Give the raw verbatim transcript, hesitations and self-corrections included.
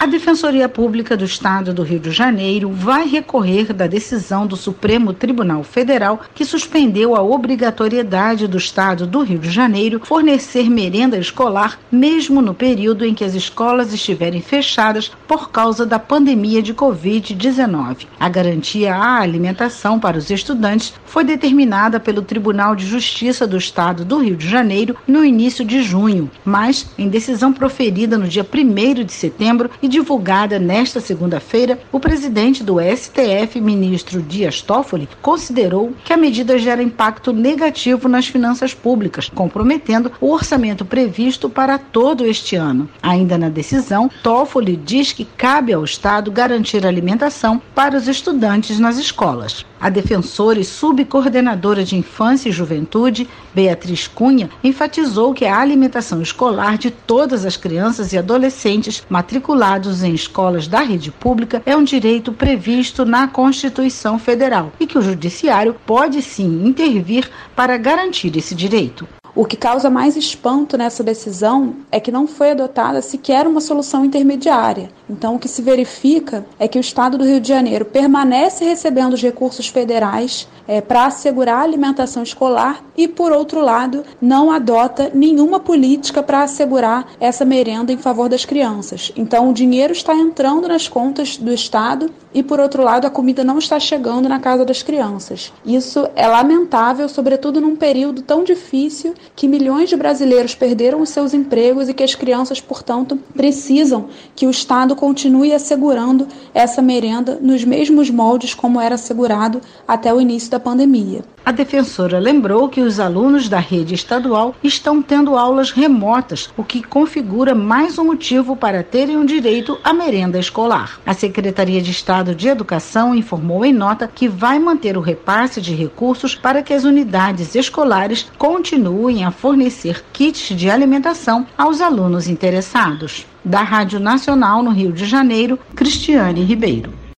A Defensoria Pública do Estado do Rio de Janeiro vai recorrer da decisão do Supremo Tribunal Federal que suspendeu a obrigatoriedade do Estado do Rio de Janeiro fornecer merenda escolar, mesmo no período em que as escolas estiverem fechadas por causa da pandemia de covid dezenove. A garantia à alimentação para os estudantes foi determinada pelo Tribunal de Justiça do Estado do Rio de Janeiro no início de junho, mas, em decisão proferida no dia primeiro de setembro, e divulgada nesta segunda-feira, o presidente do S T F, ministro Dias Toffoli, considerou que a medida gera impacto negativo nas finanças públicas, comprometendo o orçamento previsto para todo este ano. Ainda na decisão, Toffoli diz que cabe ao Estado garantir alimentação para os estudantes nas escolas. A defensora e subcoordenadora de Infância e Juventude, Beatriz Cunha, enfatizou que a alimentação escolar de todas as crianças e adolescentes matriculados em escolas da rede pública é um direito previsto na Constituição Federal e que o Judiciário pode sim intervir para garantir esse direito. O que causa mais espanto nessa decisão é que não foi adotada sequer uma solução intermediária. Então, o que se verifica é que o Estado do Rio de Janeiro permanece recebendo os recursos federais é, para assegurar a alimentação escolar e, por outro lado, não adota nenhuma política para assegurar essa merenda em favor das crianças. Então, o dinheiro está entrando nas contas do Estado e, por outro lado, a comida não está chegando na casa das crianças. Isso é lamentável, sobretudo num período tão difícil que milhões de brasileiros perderam os seus empregos e que as crianças, portanto, precisam que o Estado continue assegurando essa merenda nos mesmos moldes como era assegurado até o início da pandemia. A defensora lembrou que os alunos da rede estadual estão tendo aulas remotas, o que configura mais um motivo para terem o direito à merenda escolar. A Secretaria de Estado de Educação informou em nota que vai manter o repasse de recursos para que as unidades escolares continuem a fornecer kits de alimentação aos alunos interessados. Da Rádio Nacional no Rio de Janeiro, Cristiane Ribeiro.